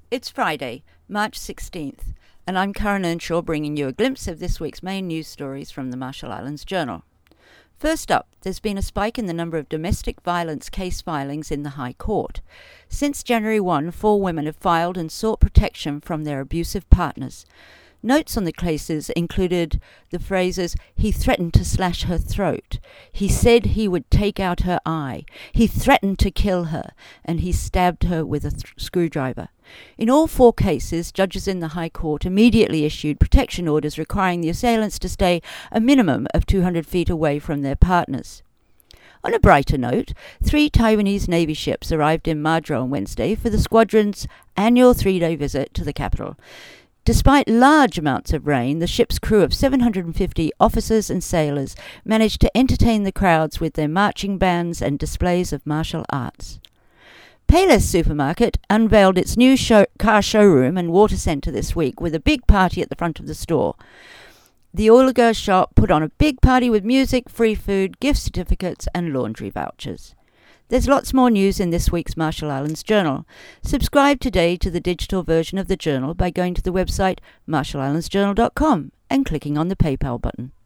It's Friday, March 16th, and I'm Karen Earnshaw bringing you a glimpse of this week's main news stories from the Marshall Islands Journal. First up, there's been a spike in the number of domestic violence case filings in the High Court. Since January 1, 4 women have filed and sought protection from their abusive partners. Notes on the cases included the phrases, "He threatened to slash her throat," "He said he would take out her eye," "He threatened to kill her," and "He stabbed her with a screwdriver." In all 4 cases, judges in the High Court immediately issued protection orders requiring the assailants to stay a minimum of 200 feet away from their partners. On a brighter note, 3 Taiwanese Navy ships arrived in Madra on Wednesday for the squadron's annual 3-day visit to the capital. Despite large amounts of rain, the ship's crew of 750 officers and sailors managed to entertain the crowds with their marching bands and displays of martial arts. Payless Supermarket unveiled its new car showroom and water centre this week with a big party at the front of the store. The Oliga shop put on a big party with music, free food, gift certificates and laundry vouchers. There's lots more news in this week's Marshall Islands Journal. Subscribe today to the digital version of the journal by going to the website marshallislandsjournal.com and clicking on the PayPal button.